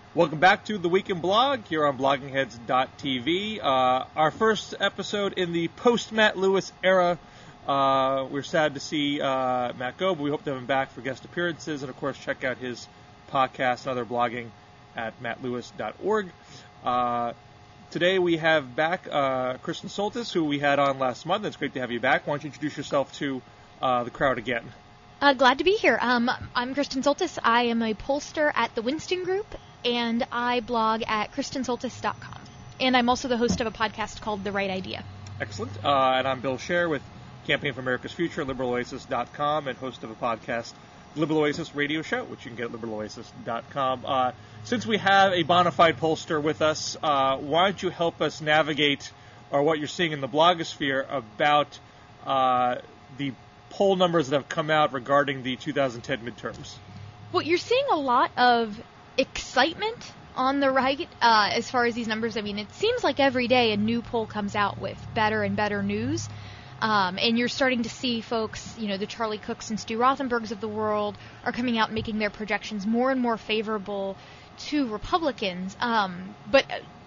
Welcome back to the Week in Blog here on bloggingheads.tv. Our first episode in the post-Matt Lewis era. We're sad to see Matt go, but we hope to have him back for guest appearances. And, of course, check out his podcast and other blogging at mattlewis.org. Today we have back Kristen Soltis, who we had on last month. It's great to have you back. Why don't you introduce yourself to the crowd again? Glad to be here. I'm Kristen Soltis. I am a pollster at the Winston Group, and I blog at KristenSoltis.com. And I'm also the host of a podcast called The Right Idea. Excellent. And I'm Bill Scher with Campaign for America's Future, LiberalOasis.com, and host of a podcast, Liberal Oasis Radio Show, which you can get at LiberalOasis.com. Since we have a bona fide pollster with us, why don't you help us navigate what you're seeing in the blogosphere about the poll numbers that have come out regarding the 2010 midterms? Well, you're seeing a lot of excitement on the right as far as these numbers. I mean, it seems like every day a new poll comes out with better and better news. And you're starting to see folks, the Charlie Cooks and Stu Rothenbergs of the world are coming out and making their projections more and more favorable to Republicans. But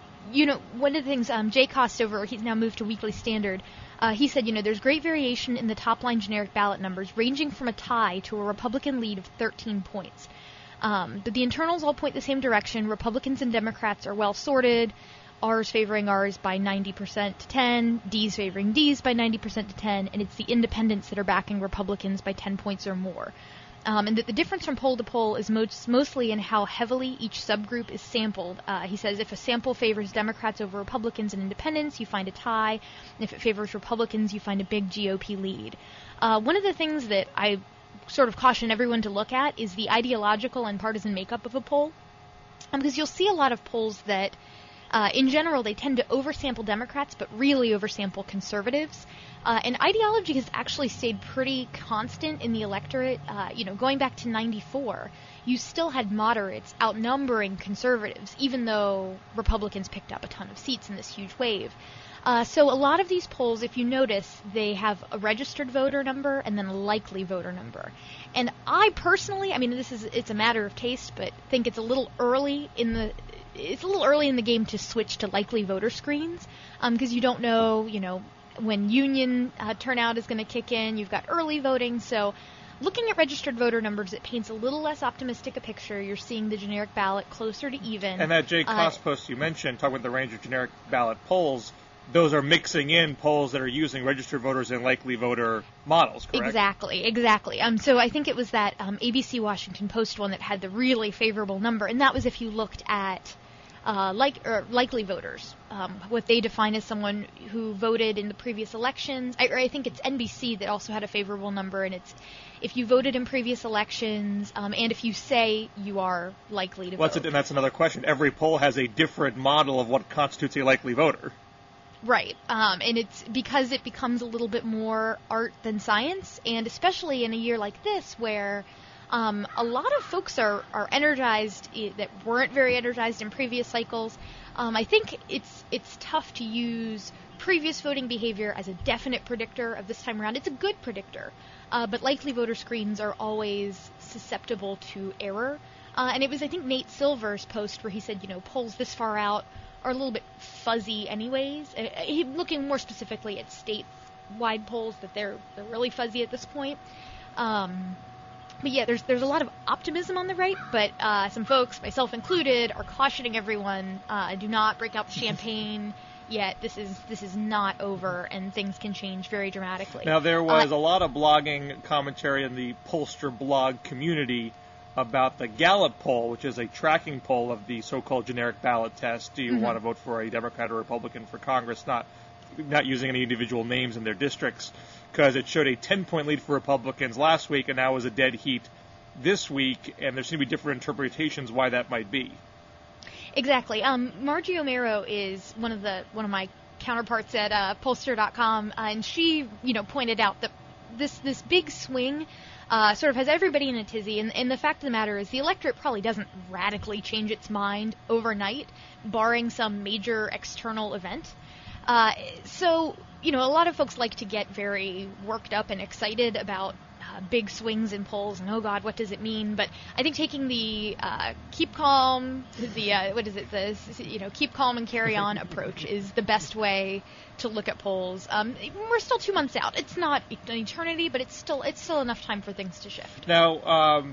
one of the things, Jay Costover, he's now moved to Weekly Standard, he said, there's great variation in the top-line generic ballot numbers, ranging from a tie to a Republican lead of 13 points. But the internals all point the same direction. Republicans and Democrats are well-sorted. R's favoring R's by 90% to 10, D's favoring D's by 90% to 10, and it's the independents that are backing Republicans by 10 points or more. And that the difference from poll to poll is mostly in how heavily each subgroup is sampled. He says if a sample favors Democrats over Republicans and independents, you find a tie. And if it favors Republicans, you find a big GOP lead. One of the things that I sort of caution everyone to look at is the ideological and partisan makeup of a poll. Because you'll see a lot of polls that, in general, they tend to oversample Democrats, but really oversample conservatives. And ideology has actually stayed pretty constant in the electorate. Going back to 94, you still had moderates outnumbering conservatives, even though Republicans picked up a ton of seats in this huge wave. So a lot of these polls, if you notice, they have a registered voter number and then a likely voter number. And I personally, it's a matter of taste, but think it's a little early in the game to switch to likely voter screens, because you don't know, when union turnout is going to kick in. You've got early voting, so looking at registered voter numbers, it paints a little less optimistic a picture. You're seeing the generic ballot closer to even. And that Jay Cost post you mentioned, talking about the range of generic ballot polls, those are mixing in polls that are using registered voters and likely voter models, correct? Exactly. So I think it was that ABC Washington Post one that had the really favorable number, and that was if you looked at likely voters, what they define as someone who voted in the previous elections. I think it's NBC that also had a favorable number, and it's if you voted in previous elections, and if you say you are likely to vote. And that's another question. Every poll has a different model of what constitutes a likely voter. Right, and it's because it becomes a little bit more art than science, and especially in a year like this where a lot of folks are energized that weren't very energized in previous cycles. I think it's tough to use previous voting behavior as a definite predictor of this time around. It's a good predictor, but likely voter screens are always susceptible to error. And it was, I think, Nate Silver's post where he said, polls this far out are a little bit fuzzy anyways. Looking more specifically at statewide polls, that they're really fuzzy at this point. But yeah, there's a lot of optimism on the right, but some folks, myself included, are cautioning everyone, do not break out the champagne yet. This is not over, and things can change very dramatically. Now, there was a lot of blogging commentary in the pollster blog community about the Gallup poll, which is a tracking poll of the so-called generic ballot test. Do you want to vote for a Democrat or Republican for Congress, not using any individual names in their districts, because it showed a 10-point lead for Republicans last week, and now is a dead heat this week, and there seem to be different interpretations why that might be. Exactly. Margie O'Mara is one of my counterparts at pollster.com, and she, pointed out that this big swing sort of has everybody in a tizzy, and the fact of the matter is the electorate probably doesn't radically change its mind overnight, barring some major external event. So, a lot of folks like to get very worked up and excited about big swings in polls, and oh God, what does it mean? But I think taking the keep calm, keep calm and carry on approach is the best way to look at polls. We're still 2 months out. It's not an eternity, but it's still enough time for things to shift. Now,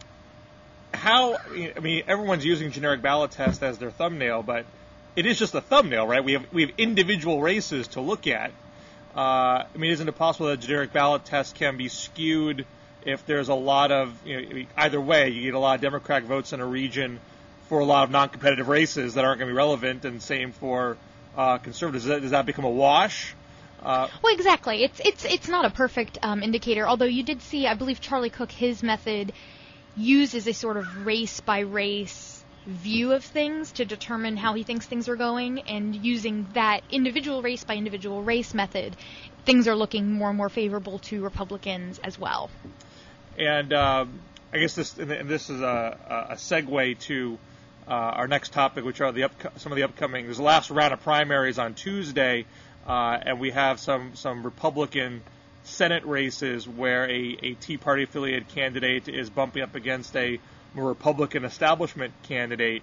everyone's using generic ballot test as their thumbnail, but it is just a thumbnail, right? We have individual races to look at. Isn't it possible that a generic ballot test can be skewed if there's a lot of, either way, you get a lot of Democratic votes in a region for a lot of non-competitive races that aren't going to be relevant, and same for conservatives. Does that become a wash? Well, exactly. It's not a perfect indicator, although you did see, I believe Charlie Cook, his method uses a sort of race-by-race view of things to determine how he thinks things are going, and using that individual race by individual race method, things are looking more and more favorable to Republicans as well. And I guess this is a segue to our next topic, which are some of the upcoming. There's the last round of primaries on Tuesday, and we have some Republican Senate races where a Tea Party affiliated candidate is bumping up against a Republican establishment candidate.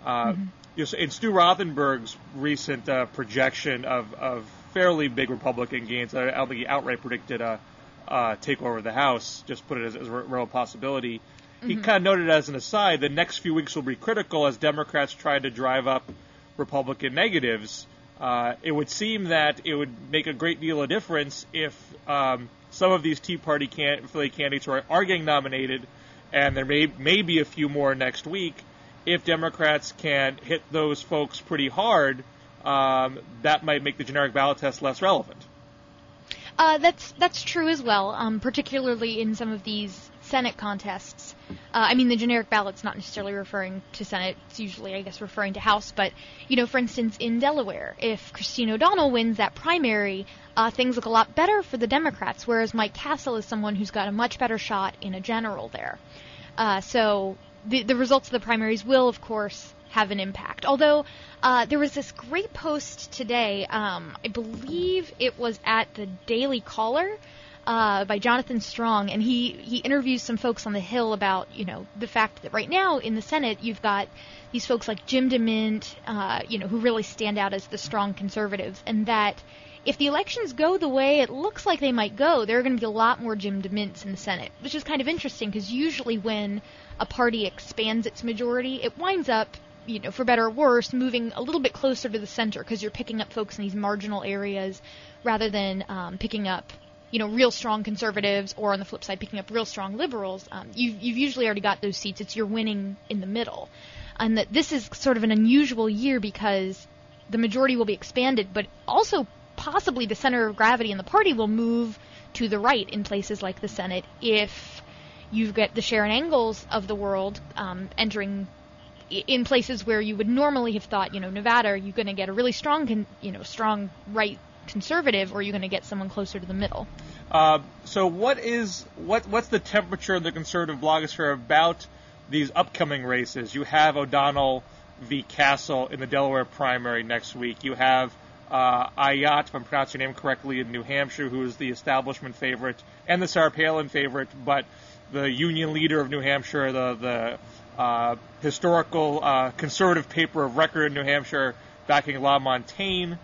In Stu Rothenberg's recent projection of fairly big Republican gains, I don't think he outright predicted a takeover of the House, just put it as a real possibility. He kind of noted as an aside, the next few weeks will be critical as Democrats try to drive up Republican negatives. It would seem that it would make a great deal of difference if some of these Tea Party affiliated candidates are getting nominated, and there may be a few more next week. If Democrats can hit those folks pretty hard, that might make the generic ballot test less relevant. That's true as well, particularly in some of these Senate contests. The generic ballot's not necessarily referring to Senate. It's usually, I guess, referring to House. But, for instance, in Delaware, if Christine O'Donnell wins that primary, things look a lot better for the Democrats, whereas Mike Castle is someone who's got a much better shot in a general there. So the results of the primaries will, of course, have an impact. Although there was this great post today, I believe it was at the Daily Caller, by Jonathan Strong, and he interviews some folks on the Hill about, the fact that right now in the Senate you've got these folks like Jim DeMint, who really stand out as the strong conservatives, and that if the elections go the way it looks like they might go, there are going to be a lot more Jim DeMints in the Senate, which is kind of interesting because usually when a party expands its majority, it winds up, for better or worse, moving a little bit closer to the center because you're picking up folks in these marginal areas rather than picking up real strong conservatives, or on the flip side, picking up real strong liberals. You've usually already got those seats. It's you're winning in the middle. And that this is sort of an unusual year because the majority will be expanded, but also possibly the center of gravity in the party will move to the right in places like the Senate if you get the Sharon Engels of the world entering in places where you would normally have thought, Nevada, you're going to get a really strong, strong right conservative, or you're going to get someone closer to the middle. So what's the temperature of the conservative blogosphere about these upcoming races? You have O'Donnell v. Castle in the Delaware primary next week. You have Ayotte, if I'm pronouncing your name correctly, in New Hampshire, who is the establishment favorite and the Sarah Palin favorite, but the union leader of New Hampshire, the historical conservative paper of record in New Hampshire, backing LaMontagne.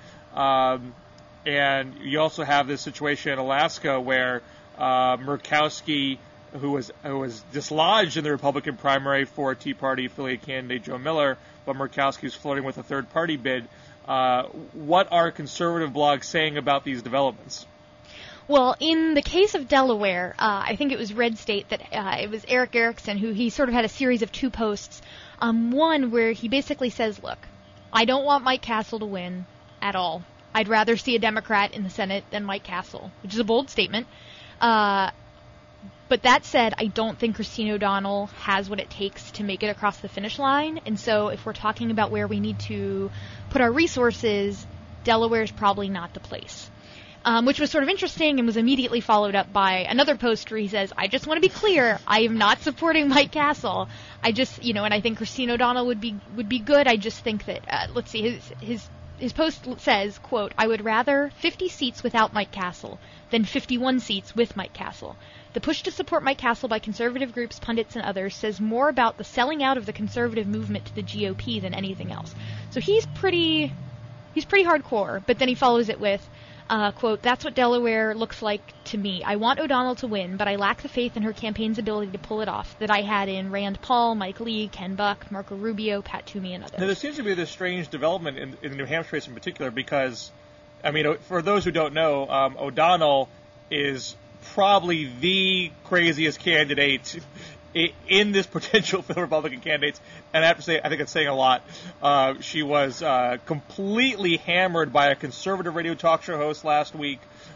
And you also have this situation in Alaska where Murkowski, who was dislodged in the Republican primary for Tea Party affiliate candidate Joe Miller, but Murkowski is flirting with a third-party bid. What are conservative blogs saying about these developments? Well, in the case of Delaware, I think it was Red State that it was Eric Erickson who he sort of had a series of two posts. One where he basically says, look, I don't want Mike Castle to win at all. I'd rather see a Democrat in the Senate than Mike Castle, which is a bold statement. But that said, I don't think Christine O'Donnell has what it takes to make it across the finish line. And so if we're talking about where we need to put our resources, Delaware is probably not the place. Which was sort of interesting and was immediately followed up by another post where he says, I just want to be clear, I am not supporting Mike Castle. I just, and I think Christine O'Donnell would be good. I just think that, let's see, his his post says, quote, "I would rather 50 seats without Mike Castle than 51 seats with Mike Castle. The push to support Mike Castle by conservative groups, pundits, and others says more about the selling out of the conservative movement to the GOP than anything else." So he's pretty hardcore, but then he follows it with, quote, "That's what Delaware looks like to me. I want O'Donnell to win, but I lack the faith in her campaign's ability to pull it off that I had in Rand Paul, Mike Lee, Ken Buck, Marco Rubio, Pat Toomey, and others." Now, there seems to be this strange development in the New Hampshire race in particular because, I mean, for those who don't know, O'Donnell is probably the craziest candidate in this potential for the Republican candidates, and I have to say, I think it's saying a lot. She was completely hammered by a conservative radio talk show host last week.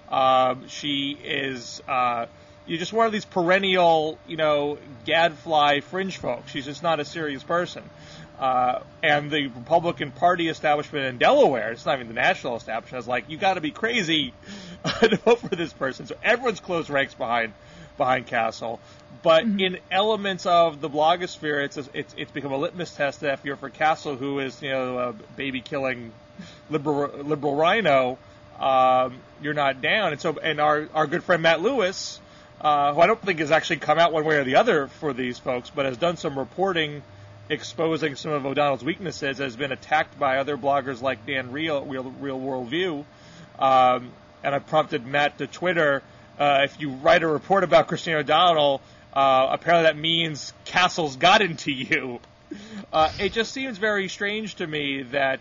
She is you're just one of these perennial, gadfly fringe folks. She's just not a serious person. And the Republican Party establishment in Delaware, it's not even the national establishment, is like, you got to be crazy to vote for this person. So everyone's closed ranks behind Castle. But in elements of the blogosphere, it's become a litmus test that if you're for Castle, who is a baby-killing liberal rhino, you're not down. And our good friend Matt Lewis, who I don't think has actually come out one way or the other for these folks, but has done some reporting exposing some of O'Donnell's weaknesses, has been attacked by other bloggers like Dan Real Worldview. And I prompted Matt to Twitter, if you write a report about Christine O'Donnell, apparently that means Castle's got into you. It just seems very strange to me that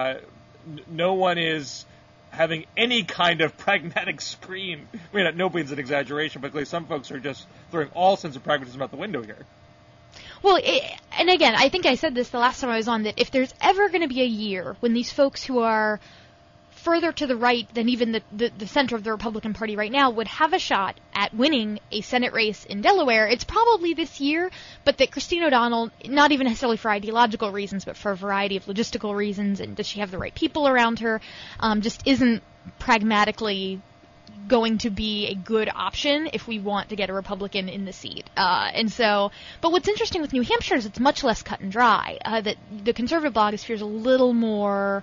no one is having any kind of pragmatic screen. I mean, nobody's an exaggeration, but at least some folks are just throwing all sense of pragmatism out the window here. Well, and again, I think I said this the last time I was on, that if there's ever going to be a year when these folks who are further to the right than even the center of the Republican Party right now would have a shot at winning a Senate race in Delaware, it's probably this year, but that Christine O'Donnell, not even necessarily for ideological reasons, but for a variety of logistical reasons, and does she have the right people around her, just isn't pragmatically going to be a good option if we want to get a Republican in the seat. But what's interesting with New Hampshire is it's much less cut and dry. That the conservative blogosphere is a little more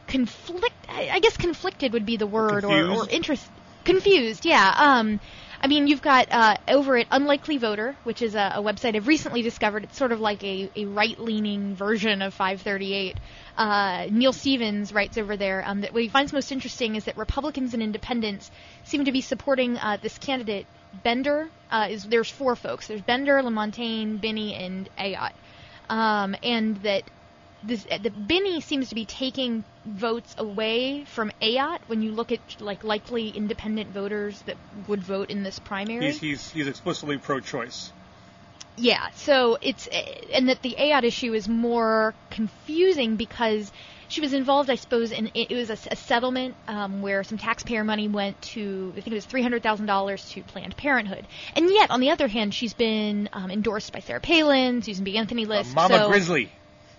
conflicted would be the word, or confused, yeah. I mean, you've got over at Unlikely Voter, which is a website I've recently discovered. It's sort of like a right-leaning version of 538. Neil Stevens writes over there that what he finds most interesting is that Republicans and independents seem to be supporting this candidate, Bender. There's four folks. There's Bender, LaMontagne, Binney, and Ayotte. And that Binney seems to be taking votes away from Ayotte when you look at likely independent voters that would vote in this primary. He's explicitly pro-choice. Yeah, so and that the Ayotte issue is more confusing because she was involved, I suppose, in it was a settlement where some taxpayer money went to, I think it was $300,000 to Planned Parenthood, and yet on the other hand, she's been endorsed by Sarah Palin, Susan B. Anthony list, Mama Grizzly.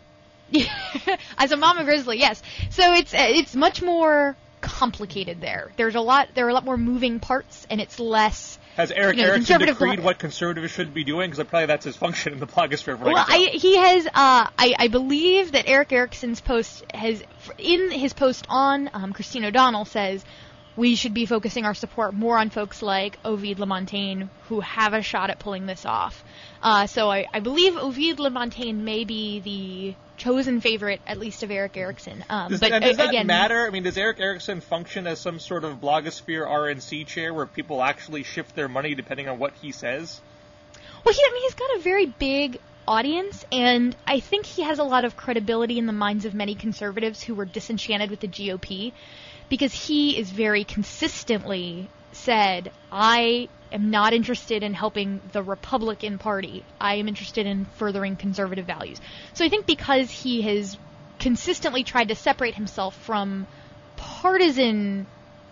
As a Mama Grizzly, yes. So it's much more complicated there. There are a lot more moving parts, and it's less. Has Eric Erickson decreed what conservatives should be doing? Because probably that's his function in the blogosphere. He has. I believe that Eric Erickson's post has, in his post on Christine O'Donnell, says we should be focusing our support more on folks like Ovid LaMontagne who have a shot at pulling this off. So I believe Ovid LaMontagne may be the chosen favorite, at least of Eric Erickson. Does that matter? I mean, does Eric Erickson function as some sort of blogosphere RNC chair where people actually shift their money depending on what he says? Well, he's got a very big audience, and I think he has a lot of credibility in the minds of many conservatives who were disenchanted with the GOP, because he is very consistently said, I am not interested in helping the Republican Party. I am interested in furthering conservative values. So I think because he has consistently tried to separate himself from partisan,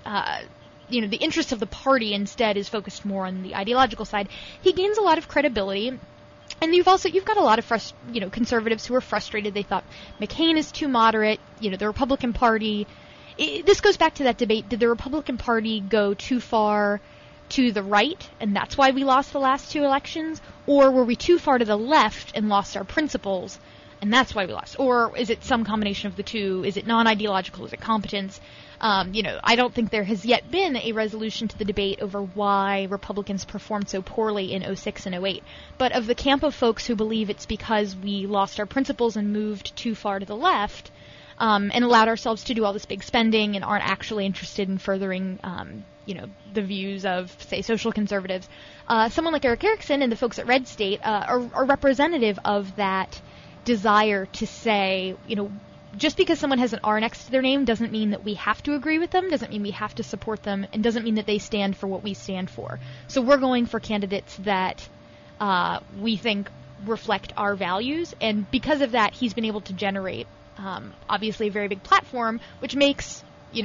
the interests of the party, instead is focused more on the ideological side, he gains a lot of credibility. And you've got a lot of conservatives who are frustrated. They thought McCain is too moderate. The Republican Party. This goes back to that debate. Did the Republican Party go too far to the right, and that's why we lost the last two elections? Or were we too far to the left and lost our principles? and that's why we lost? Or is it some combination of the two? Is it non-ideological? Is it competence? I don't think there has yet been a resolution to the debate over why Republicans performed so poorly in 06 and 08. But of the camp of folks who believe it's because we lost our principles and moved too far to the left, and allowed ourselves to do all this big spending and aren't actually interested in furthering, the views of, say, social conservatives, someone like Eric Erickson and the folks at Red State are representative of that desire to say, just because someone has an R next to their name doesn't mean that we have to agree with them, doesn't mean we have to support them, and doesn't mean that they stand for what we stand for. So we're going for candidates that we think reflect our values, and because of that, he's been able to generate, obviously, a very big platform, which makes,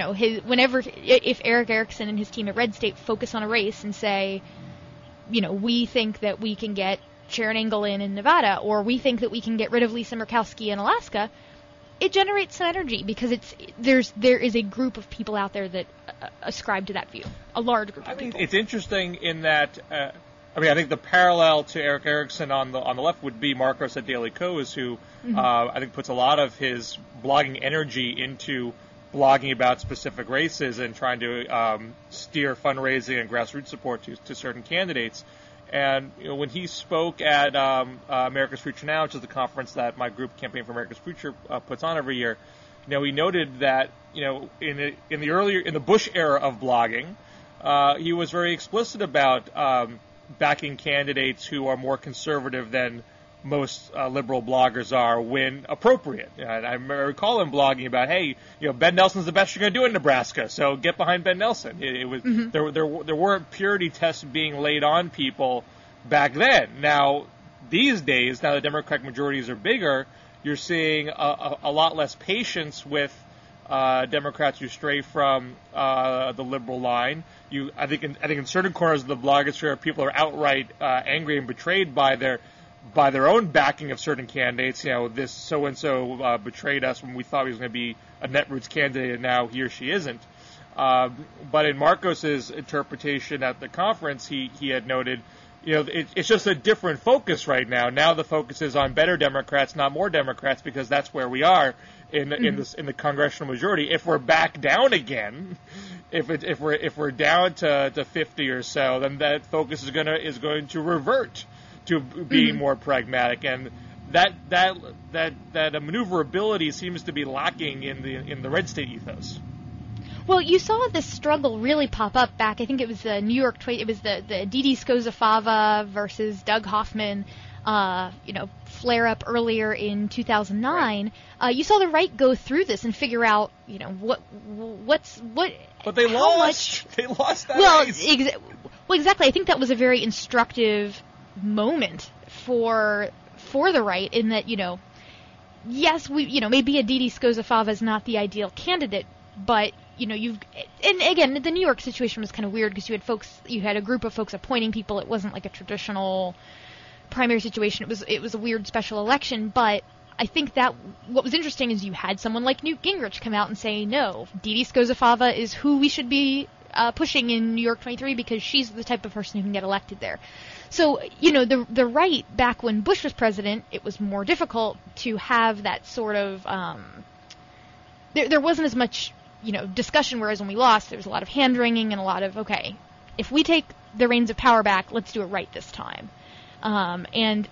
if Eric Erickson and his team at Red State focus on a race and say, we think that we can get Sharon Engel in Nevada, or we think that we can get rid of Lisa Murkowski in Alaska, it generates some energy because there is a group of people out there that ascribe to that view, a large group of people. It's interesting in that, I think the parallel to Eric Erickson on the left would be Marcos at Daily Kos, who I think puts a lot of his blogging energy into blogging about specific races and trying to steer fundraising and grassroots support to certain candidates. And when he spoke at America's Future Now, which is the conference that my group, Campaign for America's Future, puts on every year, he noted that in the Bush era of blogging, he was very explicit about backing candidates who are more conservative than most liberal bloggers are when appropriate. And I recall him blogging about, hey, Ben Nelson's the best you're going to do in Nebraska, so get behind Ben Nelson. It was there weren't purity tests being laid on people back then. Now, these days, now the Democratic majorities are bigger, you're seeing a lot less patience with Democrats who stray from the liberal line. I think in certain corners of the blogosphere, people are outright angry and betrayed by their own backing of certain candidates. This so-and-so betrayed us when we thought he was going to be a Netroots candidate, and now he or she isn't. But in Marcos's interpretation at the conference, he had noted, it's just a different focus right now. Now the focus is on better Democrats, not more Democrats, because that's where we are in the congressional majority. If we're back down again, if we're down to 50 or so, then that focus is going to revert to being more pragmatic, and that maneuverability seems to be lacking in the Red State ethos. Well, you saw this struggle really pop up back. I think it was the New York tweet. It was the Didi Skozafava versus Doug Hoffman, flare up earlier in 2009. Right. You saw the right go through this and figure out, what. But they lost. They lost that race. Well, exactly. I think that was a very instructive moment for the right in that, yes, maybe a Didi Skozafava is not the ideal candidate, but and again, the New York situation was kind of weird because you had a group of folks appointing people. It wasn't like a traditional primary situation. It was a weird special election, but I think that what was interesting is you had someone like Newt Gingrich come out and say, no, Didi Skozafava is who we should be pushing in New York 23 because she's the type of person who can get elected there. So, the right, back when Bush was president, it was more difficult to have that sort of, there wasn't as much, discussion, whereas when we lost, there was a lot of hand-wringing and a lot of, okay, if we take the reins of power back, let's do it right this time. I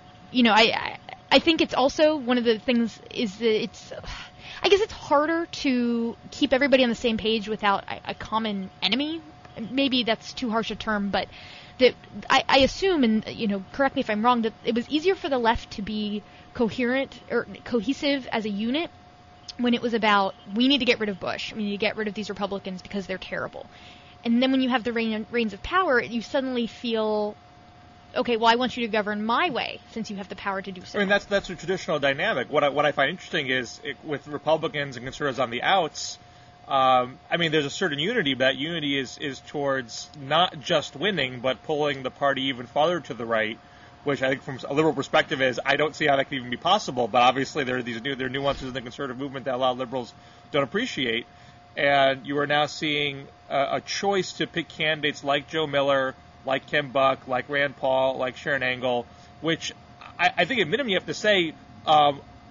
think it's also one of the things is that I guess it's harder to keep everybody on the same page without a common enemy. Maybe that's too harsh a term, but that I assume, and correct me if I'm wrong, that it was easier for the left to be coherent or cohesive as a unit when it was about, we need to get rid of Bush, we need to get rid of these Republicans because they're terrible. And then when you have the reins of power, you suddenly feel, okay, well, I want you to govern my way since you have the power to do so. I mean, that's a traditional dynamic. What I find interesting is with Republicans and conservatives on the outs, there's a certain unity, but that unity is towards not just winning, but pulling the party even farther to the right, which I think from a liberal perspective is, I don't see how that can even be possible, but obviously there are nuances in the conservative movement that a lot of liberals don't appreciate, and you are now seeing a choice to pick candidates like Joe Miller, like Ken Buck, like Rand Paul, like Sharon Engel, which I think at minimum you have to say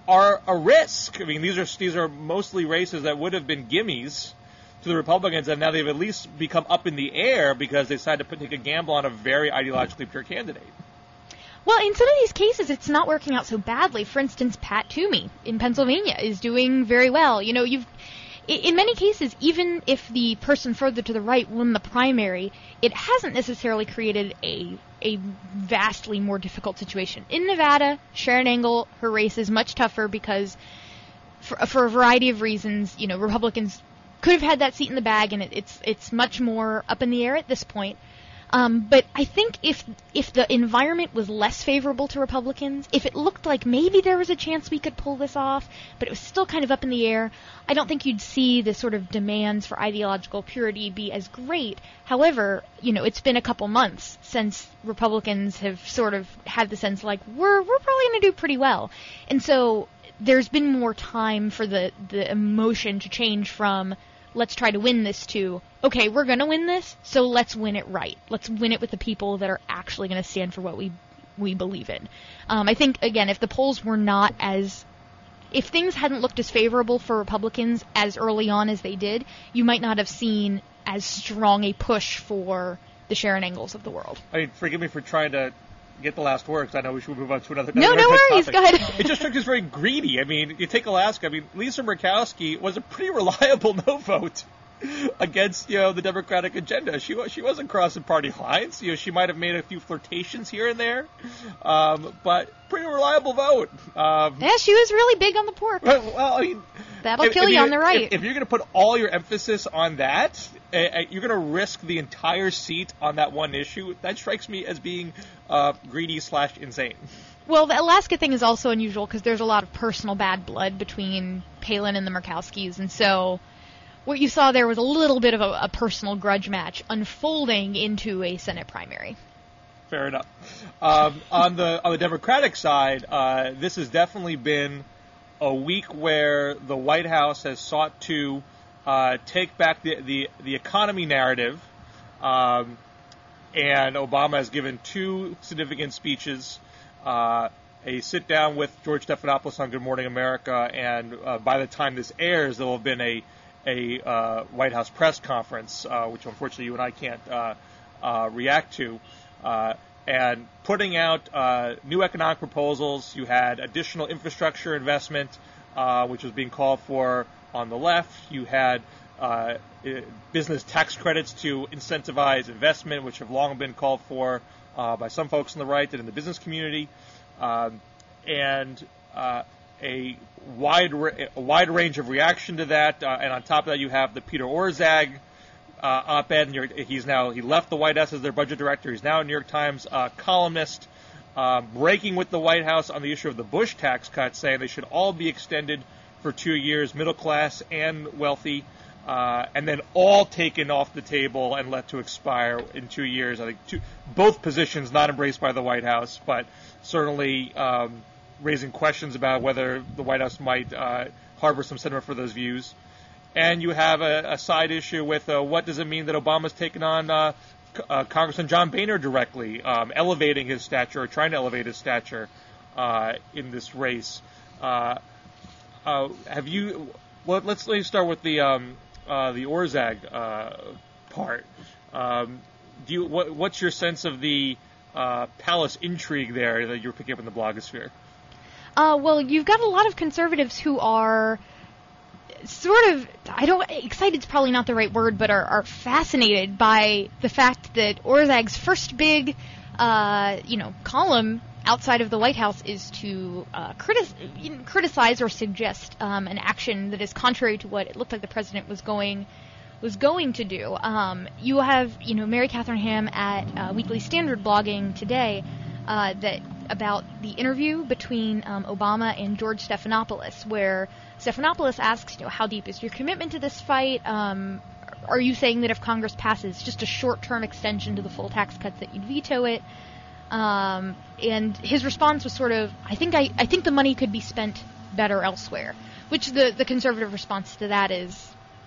are a risk. I mean, these are mostly races that would have been gimmies to the Republicans, and now they've at least become up in the air because they decided to take a gamble on a very ideologically pure candidate. Well, in some of these cases, it's not working out so badly. For instance, Pat Toomey in Pennsylvania is doing very well. You know, in many cases, even if the person further to the right won the primary, it hasn't necessarily created a vastly more difficult situation. In Nevada, Sharon Angle, her race is much tougher because, for a variety of reasons, you know, Republicans could have had that seat in the bag, and it's much more up in the air at this point. But I think if the environment was less favorable to Republicans, if it looked like maybe there was a chance we could pull this off, but it was still kind of up in the air, I don't think you'd see the sort of demands for ideological purity be as great. However, you know, it's been a couple months since Republicans have sort of had the sense like we're probably going to do pretty well, and so there's been more time for the emotion to change from let's try to win this to, okay, we're going to win this, so let's win it right. Let's win it with the people that are actually going to stand for what we believe in. I think, again, if the polls were not if things hadn't looked as favorable for Republicans as early on as they did, you might not have seen as strong a push for the Sharon Angles of the world. I mean, forgive me for trying to get the last word, because I know we should move on to another No worries, topic. Go ahead. It just struck us very greedy. I mean, you take Alaska, I mean, Lisa Murkowski was a pretty reliable no vote against, you know, the Democratic agenda. She wasn't crossing party lines. You know, she might have made a few flirtations here and there, but pretty reliable vote. Yeah, she was really big on the pork. Well, I mean, that'll kill you on the right. If you're going to put all your emphasis on that, you're going to risk the entire seat on that one issue. That strikes me as being greedy/insane. Well, the Alaska thing is also unusual because there's a lot of personal bad blood between Palin and the Murkowskis, and so what you saw there was a little bit of a personal grudge match unfolding into a Senate primary. Fair enough. On the Democratic side, this has definitely been a week where the White House has sought to take back the economy narrative, and Obama has given two significant speeches, a sit down with George Stephanopoulos on Good Morning America, and by the time this airs, there will have been a White House press conference, which unfortunately you and I can't react to, and putting out new economic proposals. You had additional infrastructure investment, which was being called for on the left. You had business tax credits to incentivize investment, which have long been called for by some folks on the right and in the business community, and a wide range of reaction to that, and on top of that, you have the Peter Orszag op-ed. He left the White House as their budget director. He's now a New York Times columnist, breaking with the White House on the issue of the Bush tax cuts, saying they should all be extended for 2 years, middle class and wealthy, and then all taken off the table and let to expire in 2 years. I think both positions not embraced by the White House, but certainly raising questions about whether the White House might harbor some sentiment for those views. And you have a side issue with what does it mean that Obama's taken on Congressman John Boehner directly, elevating his stature, or trying to elevate his stature in this race. Have you? Well, let's start with the Orszag part. What's your sense of the palace intrigue there that you're picking up in the blogosphere? Well, you've got a lot of conservatives who are sort of, excited's probably not the right word, but are fascinated by the fact that Orszag's first big, column outside of the White House is to criticize or suggest an action that is contrary to what it looked like the president was going to do. You have, Mary Catherine Ham at Weekly Standard blogging today about the interview between Obama and George Stephanopoulos, where Stephanopoulos asks, how deep is your commitment to this fight? Are you saying that if Congress passes just a short-term extension to the full tax cuts that you'd veto it? And his response was sort of, I think the money could be spent better elsewhere, which the conservative response to that is,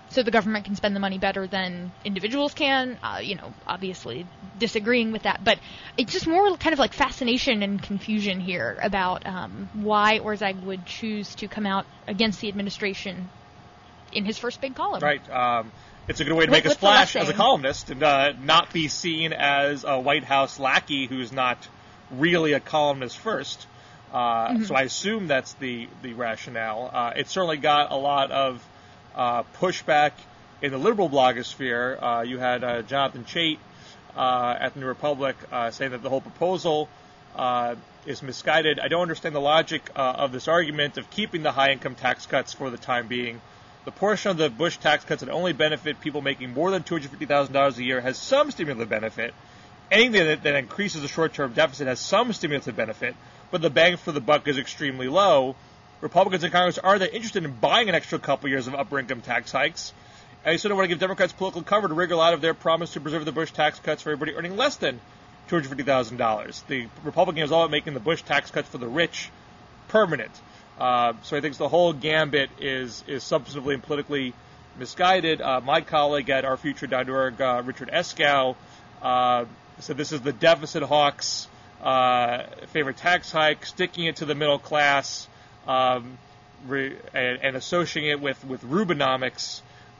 so the government can spend the money better than individuals can. Obviously disagreeing with that, but it's just more kind of like fascination and confusion here about why Orszag would choose to come out against the administration in his first big column. Right. It's a good way to make a splash as a columnist and not be seen as a White House lackey who's not really a columnist first. So I assume that's the rationale. It certainly got a lot of pushback in the liberal blogosphere. You had Jonathan Chait at the New Republic saying that the whole proposal is misguided. I don't understand the logic of this argument of keeping the high-income tax cuts for the time being. The portion of the Bush tax cuts that only benefit people making more than $250,000 a year has some stimulative benefit. Anything that increases the short-term deficit has some stimulative benefit, but the bang for the buck is extremely low. Republicans in Congress aren't that interested in buying an extra couple years of upper-income tax hikes. And they sort of want to give Democrats political cover to wriggle out of their promise to preserve the Bush tax cuts for everybody earning less than $250,000. The Republicans are all about making the Bush tax cuts for the rich permanent. So I think the whole gambit is substantively and politically misguided. My colleague at ourfuture.org, Richard Eskow, said this is the deficit hawks' favorite tax hike, sticking it to the middle class, and associating it with Rubinomics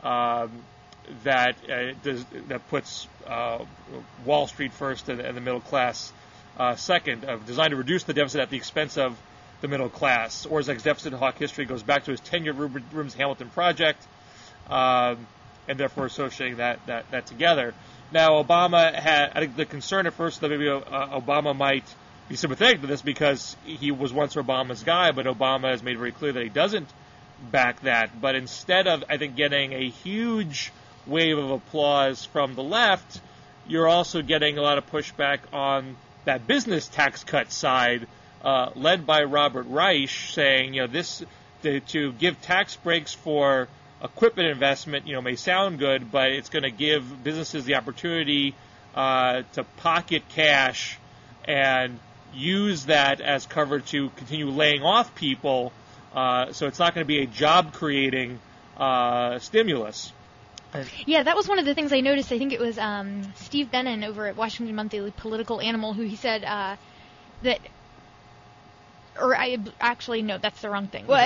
that puts Wall Street first and the middle class second, designed to reduce the deficit at the expense of the middle class. Orszag's deficit hawk history goes back to his 10-year Rubens-Hamilton project, and therefore associating that together. Now, Obama had, I think the concern at first that maybe Obama might be sympathetic to this because he was once Obama's guy, but Obama has made very clear that he doesn't back that. But instead of, I think, getting a huge wave of applause from the left, you're also getting a lot of pushback on that business tax cut side, led by Robert Reich, saying, to give tax breaks for equipment investment, may sound good, but it's going to give businesses the opportunity to pocket cash and use that as cover to continue laying off people. So it's not going to be a job-creating stimulus. Yeah, that was one of the things I noticed. I think it was Steve Bannon over at Washington Monthly Political Animal who he said that. Or actually, no, that's the wrong thing. Well,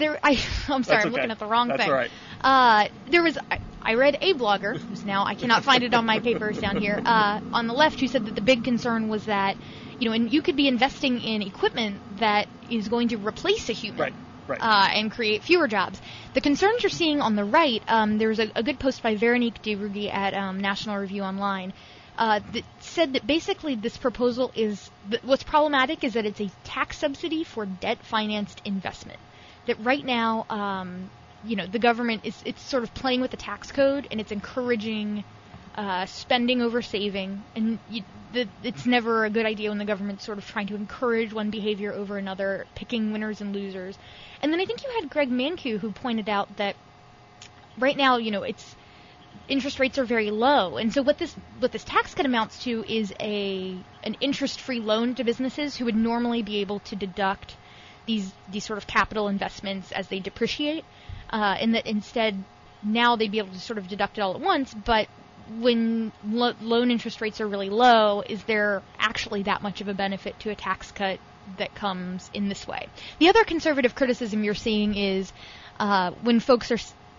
I'm sorry, I'm looking at the wrong thing. That's all right. I read a blogger, who's now, I cannot find it on my papers down here, on the left, who said that the big concern was that, and you could be investing in equipment that is going to replace a human. Right. And create fewer jobs. The concerns you're seeing on the right, there was a good post by Veronique Debrugui at National Review Online, that said that basically this proposal is, what's problematic is that it's a tax subsidy for debt-financed investment. That right now, the government it's sort of playing with the tax code and it's encouraging spending over saving, and it's never a good idea when the government's sort of trying to encourage one behavior over another, picking winners and losers. And then I think you had Greg Mankiw who pointed out that right now, it's interest rates are very low, and so what this tax cut amounts to is an interest-free loan to businesses who would normally be able to deduct these sort of capital investments as they depreciate, and that instead now they'd be able to sort of deduct it all at once. But when loan interest rates are really low, is there actually that much of a benefit to a tax cut that comes in this way? The other conservative criticism you're seeing is when folks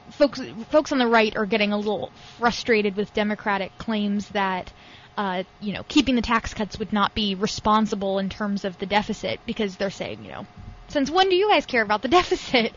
on the right are getting a little frustrated with Democratic claims that keeping the tax cuts would not be responsible in terms of the deficit, because they're saying, since when do you guys care about the deficit?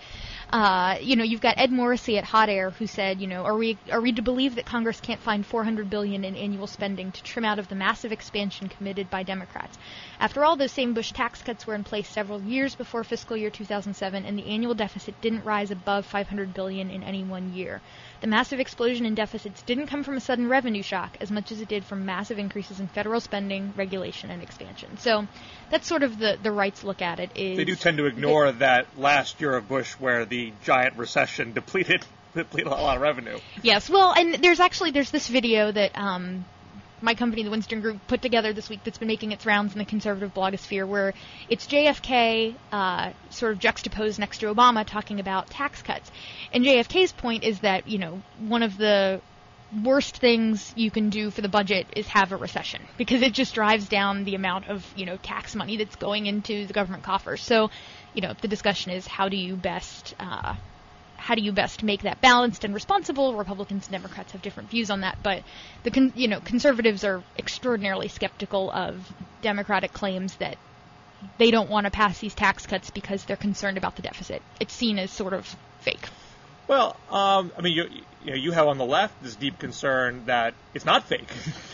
You've got Ed Morrissey at Hot Air who said, are we to believe that Congress can't find $400 billion in annual spending to trim out of the massive expansion committed by Democrats? After all, those same Bush tax cuts were in place several years before fiscal year 2007, and the annual deficit didn't rise above $500 billion in any one year. The massive explosion in deficits didn't come from a sudden revenue shock as much as it did from massive increases in federal spending, regulation, and expansion. So that's sort of the right's look at it. Is they do tend to ignore that last year of Bush where the giant recession depleted a lot of revenue. Yes, well, and there's this video that my company, the Winston Group, put together this week that's been making its rounds in the conservative blogosphere, where it's JFK sort of juxtaposed next to Obama talking about tax cuts. And JFK's point is that, one of the worst things you can do for the budget is have a recession, because it just drives down the amount of, tax money that's going into the government coffers. So, the discussion is how do you best make that balanced and responsible? Republicans and Democrats have different views on that, but conservatives are extraordinarily skeptical of Democratic claims that they don't want to pass these tax cuts because they're concerned about the deficit. It's seen as sort of fake. Well, you have on the left this deep concern that it's not fake,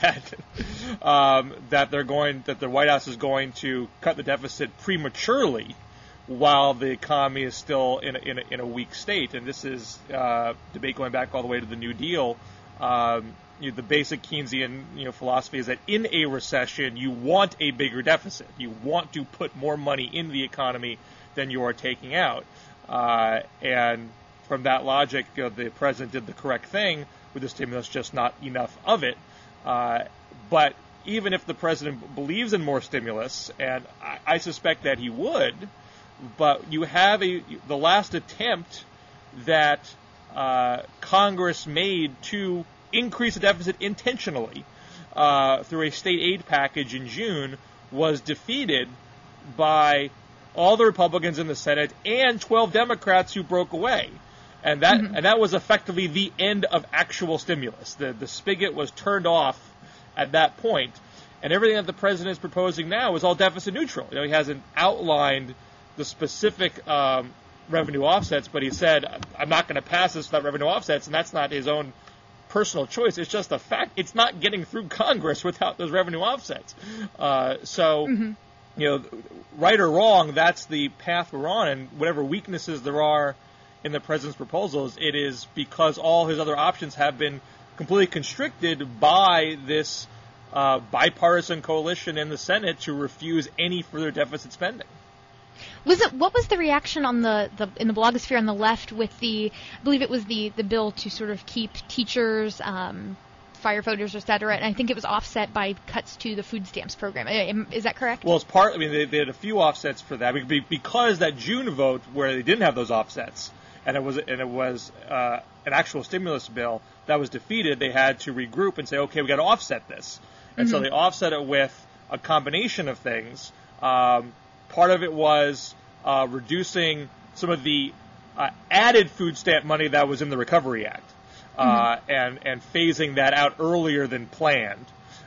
that the White House is going to cut the deficit prematurely while the economy is still in a weak state. And this is debate going back all the way to the New Deal. The basic Keynesian philosophy is that in a recession you want a bigger deficit. You want to put more money in the economy than you are taking out. And from that logic, the president did the correct thing with the stimulus, just not enough of it. But even if the president believes in more stimulus, and I suspect that he would, but you have the last attempt that Congress made to increase the deficit intentionally through a state aid package in June was defeated by all the Republicans in the Senate and 12 Democrats who broke away. And that was effectively the end of actual stimulus. The spigot was turned off at that point, and everything that the president is proposing now is all deficit neutral. He hasn't outlined the specific revenue offsets, but he said, I'm not going to pass this without revenue offsets, and that's not his own personal choice. It's just a fact. It's not getting through Congress without those revenue offsets. Right or wrong, that's the path we're on, and whatever weaknesses there are in the president's proposals, it is because all his other options have been completely constricted by this bipartisan coalition in the Senate to refuse any further deficit spending. What was the reaction on in the blogosphere on the left with I believe it was the bill to sort of keep teachers, firefighters, et cetera, and I think it was offset by cuts to the food stamps program. Is that correct? Well, they had a few offsets for that because that June vote where they didn't have those offsets, and it was an actual stimulus bill that was defeated. They had to regroup and say, okay, we got to offset this, and so they offset it with a combination of things. Part of it was reducing some of the added food stamp money that was in the Recovery Act, and phasing that out earlier than planned,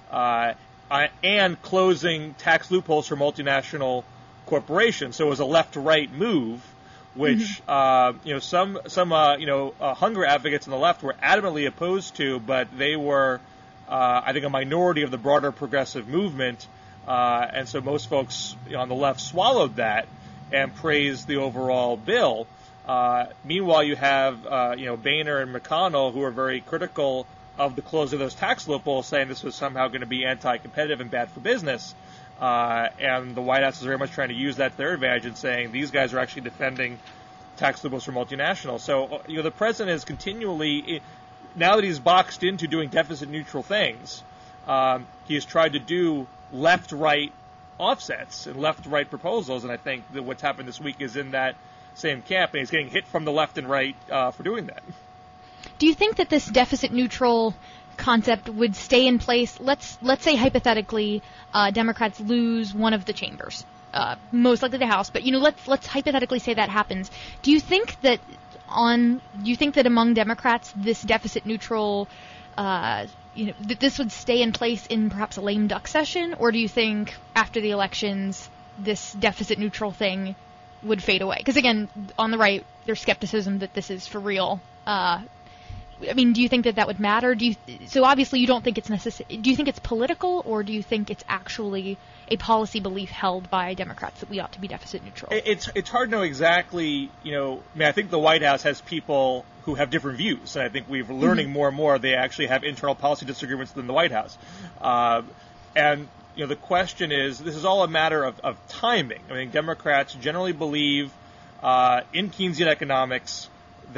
and closing tax loopholes for multinational corporations. So it was a left-right move, which some hunger advocates on the left were adamantly opposed to, but they were, I think, a minority of the broader progressive movement. And so most folks on the left swallowed that and praised the overall bill. Meanwhile, you have Boehner and McConnell, who are very critical of the close of those tax loopholes, saying this was somehow going to be anti-competitive and bad for business. And the White House is very much trying to use that to their advantage and saying these guys are actually defending tax loopholes for multinationals. So the president is continually, now that he's boxed into doing deficit-neutral things, he has tried to do left-right offsets and left-right proposals, and I think that what's happened this week is in that same camp, and he's getting hit from the left and right for doing that. Do you think that this deficit-neutral concept would stay in place? Let's say hypothetically Democrats lose one of the chambers, most likely the House, but let's hypothetically say that happens. Do you think that among Democrats this deficit-neutral that this would stay in place in perhaps a lame duck session, or do you think after the elections this deficit-neutral thing would fade away? Because again, on the right, there's skepticism that this is for real. Do you think that would matter? So obviously you don't think it's necessary. Do you think it's political, or do you think it's actually a policy belief held by Democrats that we ought to be deficit neutral? It's hard to know exactly. I think the White House has people who have different views, and I think we're learning more and more they actually have internal policy disagreements within the White House. And the question is, this is all a matter of timing. Democrats generally believe in Keynesian economics that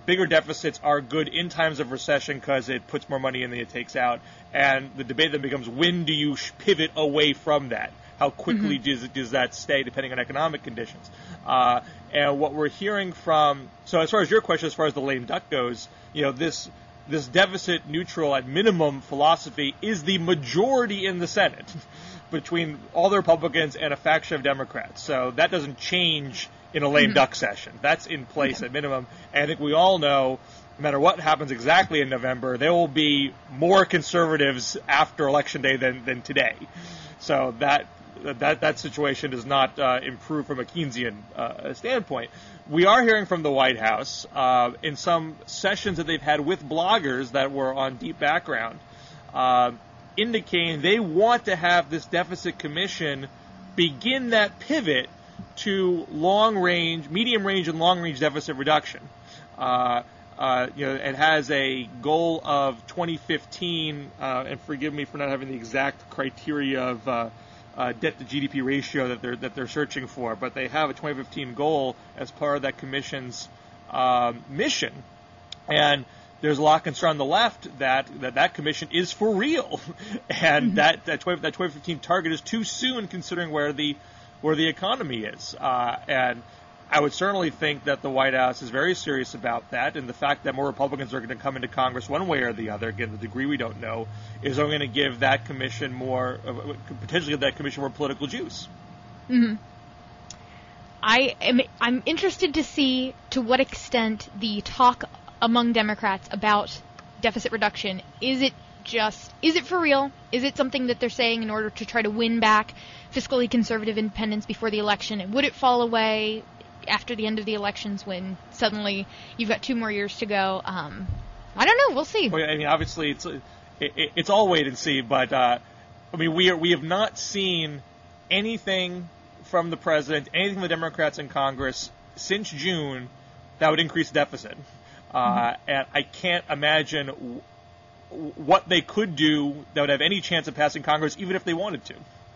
bigger deficits are good in times of recession because it puts more money in than it takes out. And the debate then becomes, when do you pivot away from that? How quickly does that stay, depending on economic conditions? And what we're hearing from, so as far as your question, as far as the lame duck goes, this deficit neutral at minimum philosophy is the majority in the Senate between all the Republicans and a faction of Democrats. So that doesn't change in a lame duck session. That's in place at minimum. And I think we all know, no matter what happens exactly in November, there will be more conservatives after Election Day than today. So that situation does not improve from a Keynesian standpoint. We are hearing from the White House in some sessions that they've had with bloggers that were on Deep Background, indicating they want to have this deficit commission begin that pivot to long-range, medium-range, and long-range deficit reduction. It has a goal of 2015, and forgive me for not having the exact criteria of debt to GDP ratio that they're searching for, but they have a 2015 goal as part of that commission's mission. And there's a lot of concern on the left that commission is for real, and that 2015 target is too soon considering where the economy is. And I would certainly think that the White House is very serious about that, and the fact that more Republicans are going to come into Congress one way or the other, again, the degree we don't know, is going to give that commission potentially give that commission more political juice. Mm-hmm. I'm interested to see to what extent the talk among Democrats about deficit reduction, is it for real? Is it something that they're saying in order to try to win back fiscally conservative independence before the election? And would it fall away after the end of the elections when suddenly you've got 2 more years to go? I don't know. We'll see. Well, I mean, obviously, it's all wait and see. But we have not seen anything from the president, anything from the Democrats in Congress since June that would increase the deficit. And I can't imagine what they could do that would have any chance of passing Congress, even if they wanted to.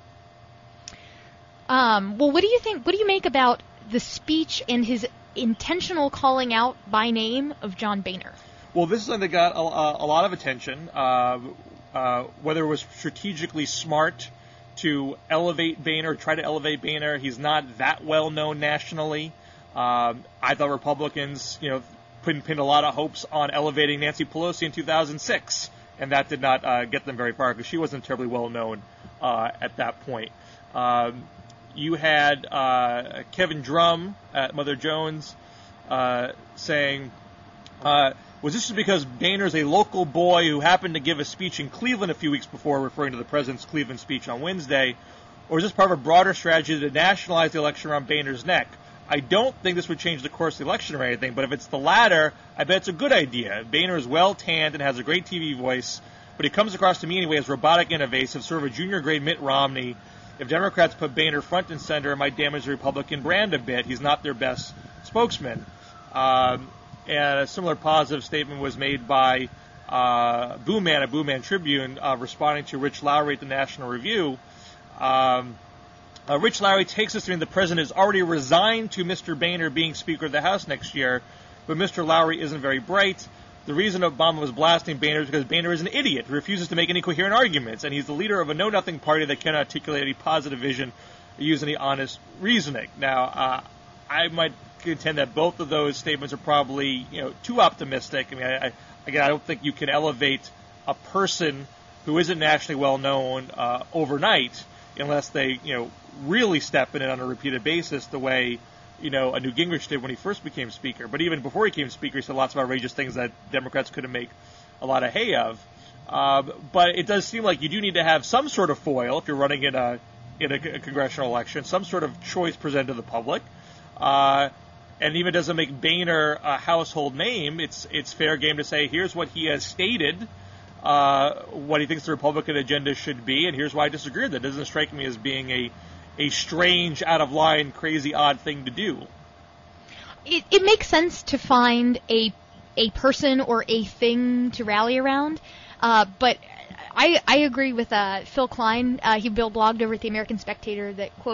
Well, what do you think? What do you make about the speech and his intentional calling out by name of John Boehner? Well, this is something that got a lot of attention. Whether it was strategically smart to elevate Boehner, try to elevate Boehner, he's not that well known nationally. I thought Republicans, pinned a lot of hopes on elevating Nancy Pelosi in 2006, and that did not get them very far because she wasn't terribly well known at that point. You had Kevin Drum at Mother Jones saying, was this because Boehner's a local boy who happened to give a speech in Cleveland a few weeks before, referring to the president's Cleveland speech on Wednesday, or is this part of a broader strategy to nationalize the election around Boehner's neck? I don't think this would change the course of the election or anything, but if it's the latter, I bet it's a good idea. Boehner is well-tanned and has a great TV voice, but he comes across to me anyway as robotic and evasive, sort of a junior-grade Mitt Romney. If Democrats put Boehner front and center, it might damage the Republican brand a bit. He's not their best spokesman. And a similar positive statement was made by Boo Man at Boo Man Tribune, responding to Rich Lowry at the National Review. Rich Lowry takes us to mean the president has already resigned to Mr. Boehner being Speaker of the House next year, but Mr. Lowry isn't very bright. The reason Obama was blasting Boehner is because Boehner is an idiot who refuses to make any coherent arguments, and he's the leader of a know-nothing party that cannot articulate any positive vision or use any honest reasoning. Now, I might contend that both of those statements are probably too optimistic. I mean, I don't think you can elevate a person who isn't nationally well known overnight unless they really step in it on a repeated basis the way a Newt Gingrich did when he first became Speaker. But even before he became Speaker, he said lots of outrageous things that Democrats couldn't make a lot of hay of. But it does seem like you do need to have some sort of foil if you're running in a congressional election, some sort of choice presented to the public. And even doesn't make Boehner a household name, it's fair game to say, here's what he has stated, what he thinks the Republican agenda should be, and here's why I disagree with it. It doesn't strike me as being a strange, out-of-line, crazy, odd thing to do. It makes sense to find a person or a thing to rally around, but I agree with Phil Klein. He blogged over at the American Spectator that, quote,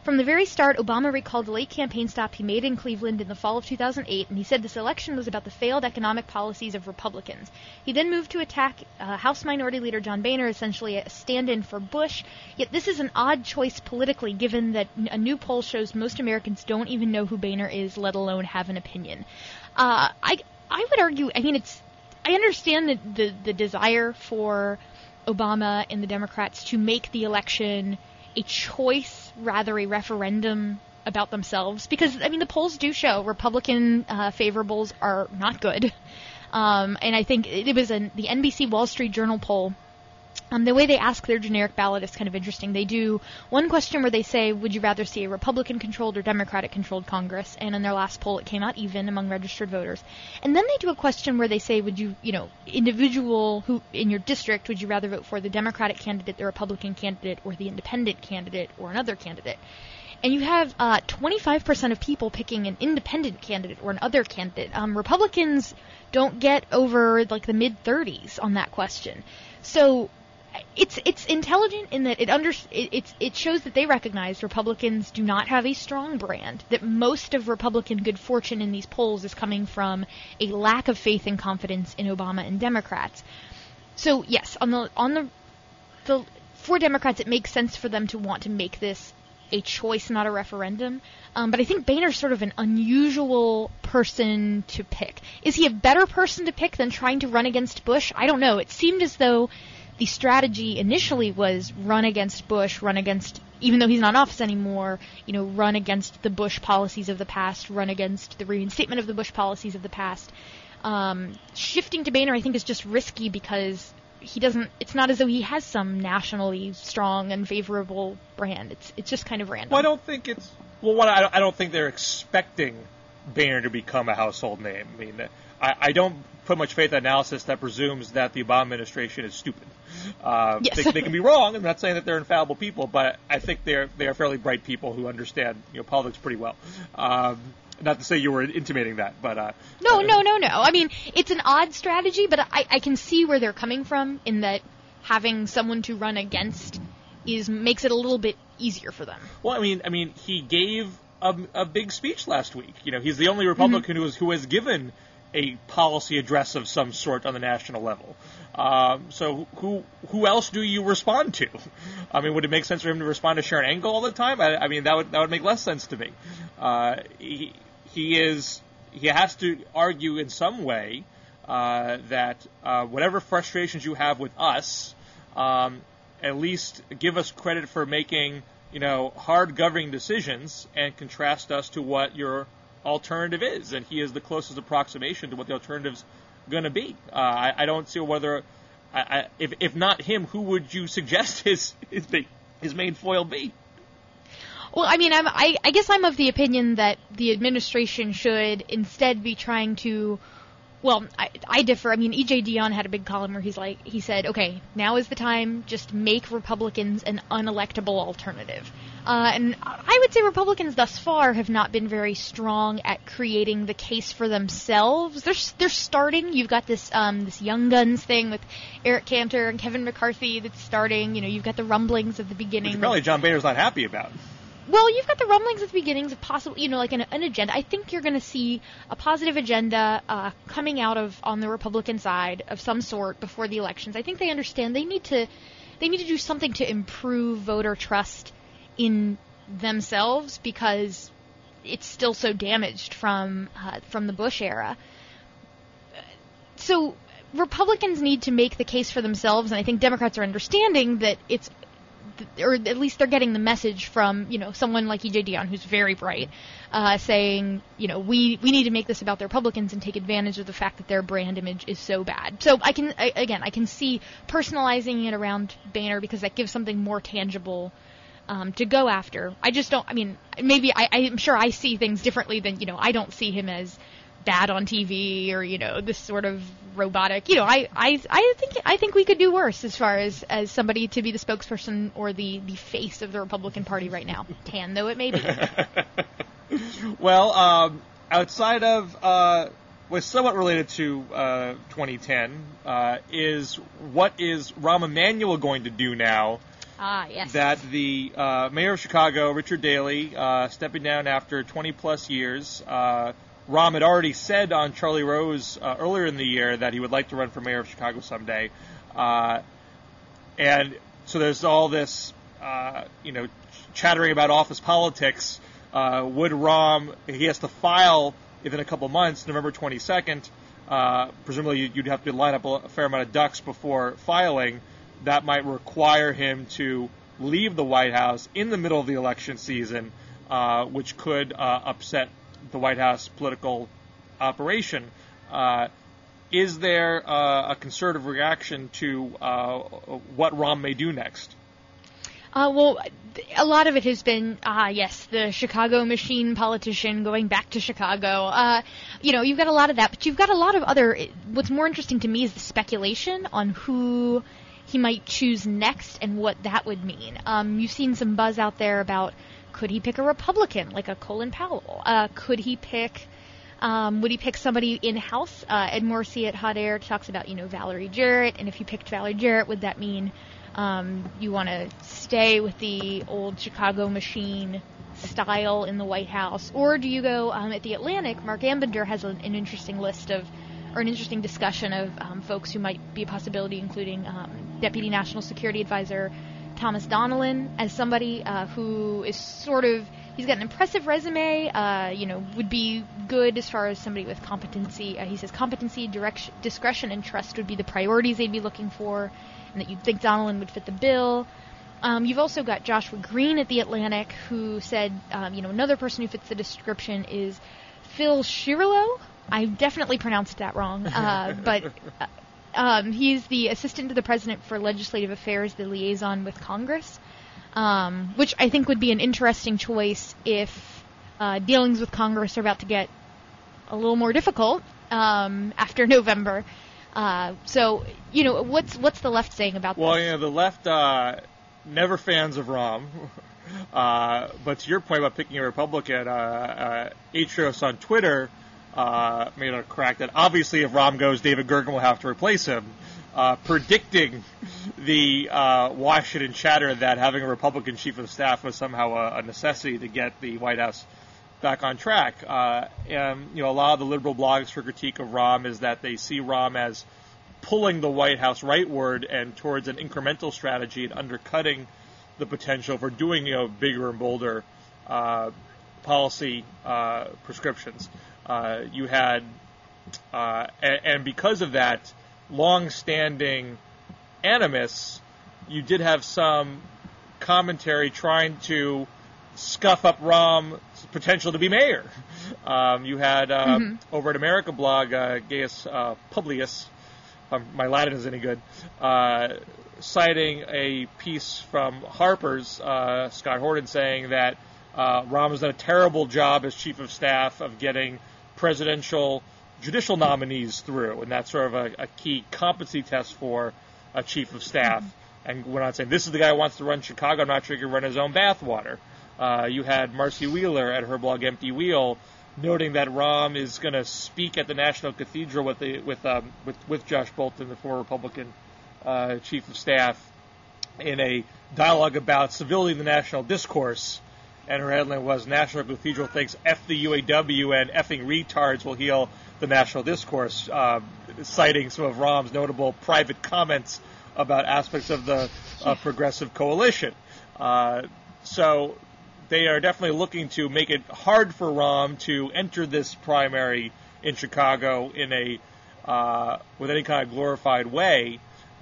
From the very start, Obama recalled the late campaign stop he made in Cleveland in the fall of 2008, and he said this election was about the failed economic policies of Republicans. He then moved to attack House Minority Leader John Boehner, essentially a stand-in for Bush. Yet this is an odd choice politically, given that a new poll shows most Americans don't even know who Boehner is, let alone have an opinion. I would argue, I mean, I understand the desire for Obama and the Democrats to make the election a choice, rather a referendum about themselves, because, I mean, the polls do show Republican favorables are not good. And I think it was the NBC Wall Street Journal poll. The way they ask their generic ballot is kind of interesting. They do one question where they say, would you rather see a Republican-controlled or Democratic-controlled Congress? And in their last poll, it came out even among registered voters. And then they do a question where they say, would you, individual who in your district, would you rather vote for the Democratic candidate, the Republican candidate, or the independent candidate, or another candidate? And you have 25% of people picking an independent candidate or an other candidate. Republicans don't get over, like, the mid-30s on that question. So it's intelligent in that it shows that they recognize Republicans do not have a strong brand, that most of Republican good fortune in these polls is coming from a lack of faith and confidence in Obama and Democrats. So yes, for Democrats, it makes sense for them to want to make this a choice, not a referendum. But I think Boehner's sort of an unusual person to pick. Is he a better person to pick than trying to run against Bush? I don't know. It seemed as though the strategy initially was run against Bush, run against, even though he's not in office anymore, run against the Bush policies of the past, run against the reinstatement of the Bush policies of the past. Shifting to Boehner, I think, is just risky because it's not as though he has some nationally strong and favorable brand. It's just kind of random. Well, I don't think I don't think they're expecting Boehner to become a household name. I mean, I don't put much faith in analysis that presumes that the Obama administration is stupid. Yes. They can be wrong. I'm not saying that they're infallible people, but I think they are fairly bright people who understand politics pretty well. Not to say you were intimating that, but no. I mean, it's an odd strategy, but I can see where they're coming from in that having someone to run against makes it a little bit easier for them. Well, I mean, he gave a big speech last week. He's the only Republican who has given a policy address of some sort on the national level. So who else do you respond to? I mean, would it make sense for him to respond to Sharon Engel all the time? I mean, that would make less sense to me. He has to argue in some way that whatever frustrations you have with us, at least give us credit for making hard governing decisions and contrast us to what your alternative is, and he is the closest approximation to what the alternative's going to be. I don't see whether, if not him, who would you suggest his main foil be? Well, I mean, I guess I'm of the opinion that the administration should instead be trying to. Well, I differ. I mean, E.J. Dionne had a big column where he said, okay, now is the time, just make Republicans an unelectable alternative. And I would say Republicans thus far have not been very strong at creating the case for themselves. They're starting. You've got this Young Guns thing with Eric Cantor and Kevin McCarthy that's starting. You've got the rumblings of the beginning. Which apparently John Boehner's not happy about. Well, you've got the rumblings at the beginnings of possible, like an agenda. I think you're going to see a positive agenda coming out on the Republican side of some sort before the elections. I think they understand they need to do something to improve voter trust in themselves because it's still so damaged from the Bush era. So Republicans need to make the case for themselves, and I think Democrats are understanding that or at least they're getting the message from, someone like E.J. Dionne, who's very bright, saying, we need to make this about the Republicans and take advantage of the fact that their brand image is so bad. So I can see personalizing it around Boehner because that gives something more tangible to go after. I just don't, maybe I'm sure I see things differently than, I don't see him as bad on TV or, this sort of robotic, I think we could do worse as far as somebody to be the spokesperson or the face of the Republican Party right now. Tan though it may be. Well, outside of, was somewhat related to 2010, is what is Rahm Emanuel going to do now Yes. that the mayor of Chicago, Richard Daley, stepping down after 20-plus years. Rahm had already said on Charlie Rose earlier in the year that he would like to run for mayor of Chicago someday. And so there's all this, chattering about office politics. Would Rahm, he has to file within a couple months, November 22nd. Presumably you'd have to line up a fair amount of ducks before filing. That might require him to leave the White House in the middle of the election season, which could upset the White House political operation. Is there a conservative reaction to what Rahm may do next? Well, a lot of it has been, yes, the Chicago machine politician going back to Chicago. You've got a lot of that, but you've got a lot of other, what's more interesting to me is the speculation on who he might choose next and what that would mean. You've seen some buzz out there about, could he pick a Republican, like a Colin Powell? Would he pick somebody in-house? Ed Morrissey at Hot Air talks about, Valerie Jarrett, and if you picked Valerie Jarrett, would that mean you want to stay with the old Chicago machine style in the White House? Or do you go, at the Atlantic, Mark Ambender has an interesting list of, or an interesting discussion of folks who might be a possibility, including Deputy National Security Advisor Thomas Donnellan as somebody who is sort of, he's got an impressive resume, would be good as far as somebody with competency. He says competency, discretion, and trust would be the priorities they'd be looking for, and that you'd think Donnellan would fit the bill. You've also got Joshua Green at The Atlantic, who said, another person who fits the description is Phil Cirillo. I definitely pronounced that wrong, but he's the assistant to the president for legislative affairs, the liaison with Congress, which I think would be an interesting choice if dealings with Congress are about to get a little more difficult after November. So, what's the left saying about this? Well, the left never fans of Rahm. But to your point about picking a Republican, Atrios on Twitter made a crack that obviously if Rahm goes, David Gergen will have to replace him, predicting the Washington chatter that having a Republican chief of staff was somehow a necessity to get the White House back on track. And a lot of the liberal blogs for critique of Rahm is that they see Rahm as pulling the White House rightward and towards an incremental strategy and undercutting the potential for doing bigger and bolder policy prescriptions. You had, and because of that long-standing animus, you did have some commentary trying to scuff up Rahm's potential to be mayor. You had over at America Blog, Gaius Publius, my Latin is any good, citing a piece from Harper's, Scott Horton, saying that Rahm has done a terrible job as chief of staff of getting presidential judicial nominees through, and that's sort of a key competency test for a chief of staff. And went on saying, this is the guy who wants to run Chicago, I'm not sure he can run his own bathwater. You had Marcy Wheeler at her blog Empty Wheel noting that Rahm is going to speak at the National Cathedral with Josh Bolton, the former Republican chief of staff, in a dialogue about civility in the national discourse. And her headline was, National Cathedral thinks F the UAW and effing retards will heal the national discourse, citing some of Rahm's notable private comments about aspects of the progressive coalition. So they are definitely looking to make it hard for Rahm to enter this primary in Chicago in with any kind of glorified way.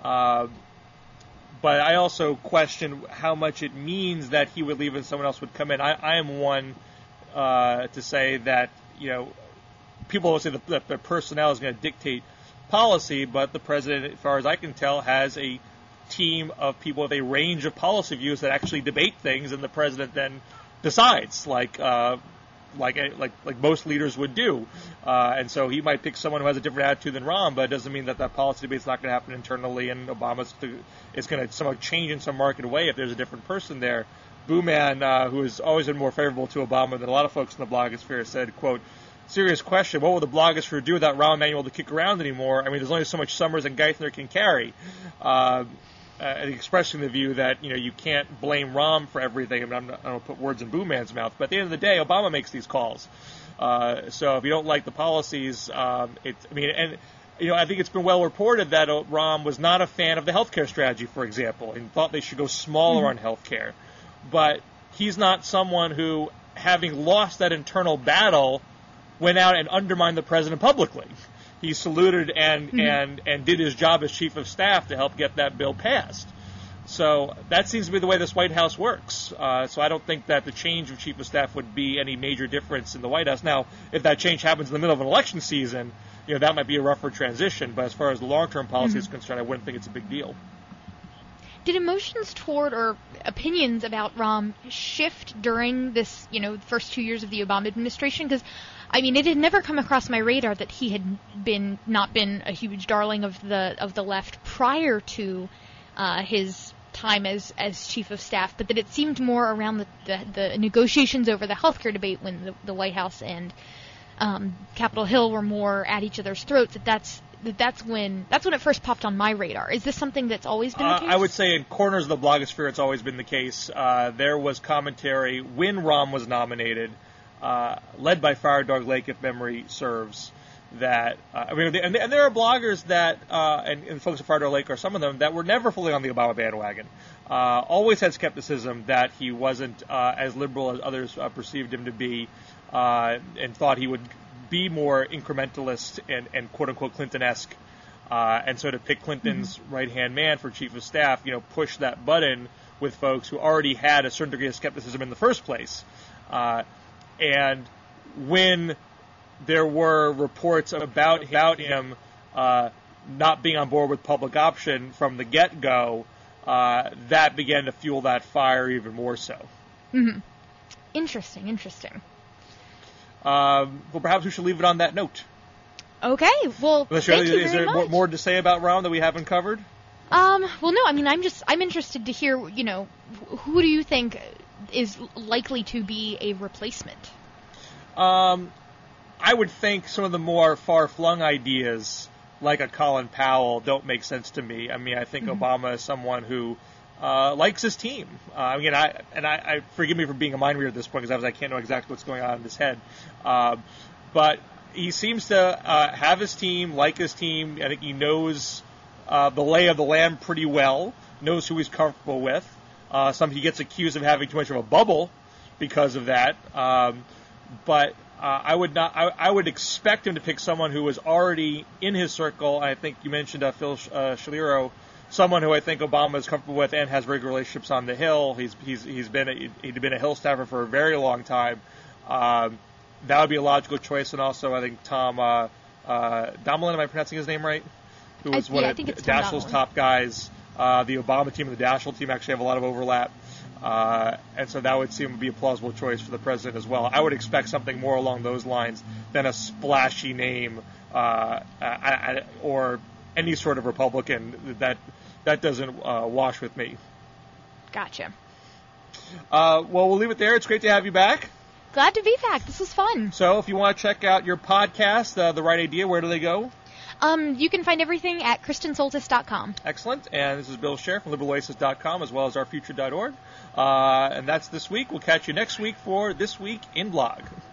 But I also question how much it means that he would leave and someone else would come in. I am one to say that, people will say that the personnel is going to dictate policy, but the president, as far as I can tell, has a team of people with a range of policy views that actually debate things, and the president then decides, like most leaders would do. And so he might pick someone who has a different attitude than Rahm, but it doesn't mean that policy debate is not going to happen internally, and Obama is going to somehow change in some marked way if there's a different person there. Booman, who has always been more favorable to Obama than a lot of folks in the blogosphere, said, quote, serious question, what will the blogosphere do without Rahm Emanuel to kick around anymore? I mean, there's only so much Summers and Geithner can carry. expressing the view that you can't blame Rahm for everything. I mean, I don't want to put words in Boo Man's mouth, but at the end of the day, Obama makes these calls. So if you don't like the policies, I think it's been well reported that Rahm was not a fan of the healthcare strategy, for example, and thought they should go smaller on healthcare. But he's not someone who, having lost that internal battle, went out and undermined the president publicly. He saluted and did his job as chief of staff to help get that bill passed. So that seems to be the way this White House works. So I don't think that the change of chief of staff would be any major difference in the White House. Now, if that change happens in the middle of an election season, that might be a rougher transition. But as far as the long-term policy is concerned, I wouldn't think it's a big deal. Did emotions toward or opinions about Rahm shift during this, first 2 years of the Obama administration? Because, it had never come across my radar that he had not been a huge darling of the left prior to his time as chief of staff, but that it seemed more around the negotiations over the healthcare debate when the White House and Capitol Hill were more at each other's throats. That's when it first popped on my radar. Is this something that's always been the case? I would say in corners of the blogosphere it's always been the case. There was commentary when Rahm was nominated, led by Fire Dog Lake, if memory serves, that and there are bloggers that and folks at Fire Dog Lake are some of them that were never fully on the Obama bandwagon. Always had skepticism that he wasn't as liberal as others perceived him to be, and thought he would be more incrementalist and quote-unquote Clinton-esque. And so to pick Clinton's right-hand man for chief of staff, push that button with folks who already had a certain degree of skepticism in the first place. And when there were reports about him not being on board with public option from the get-go, that began to fuel that fire even more so. Mm-hmm. Interesting. Well, perhaps we should leave it on that note. Okay. Well, thank you very much. Is there more to say about Rahm that we haven't covered? Well, no. I'm interested to hear. Who do you think is likely to be a replacement? I would think some of the more far-flung ideas, like a Colin Powell, don't make sense to me. I think Obama is someone who likes his team. I forgive me for being a mind reader at this point because I can't know exactly what's going on in his head. But he seems to have his team, like his team. I think he knows the lay of the land pretty well, knows who he's comfortable with. He gets accused of having too much of a bubble because of that. But I would expect him to pick someone who was already in his circle. I think you mentioned Phil Shaliro, someone who I think Obama is comfortable with and has very good relationships on the Hill. He'd been a Hill staffer for a very long time. That would be a logical choice. And also, I think Tom Dommelin, am I pronouncing his name right? Who was one of Dashiell's top guys. The Obama team and the Daschle team actually have a lot of overlap. And so that would seem to be a plausible choice for the president as well. I would expect something more along those lines than a splashy name or any sort of Republican. That doesn't wash with me. Gotcha. Well, we'll leave it there. It's great to have you back. Glad to be back. This was fun. So if you want to check out your podcast, The Right Idea, where do they go? You can find everything at KristenSoltis.com. Excellent. And this is Bill Scher from LiberalOasis.com as well as OurFuture.org. And that's this week. We'll catch you next week for This Week in Blog.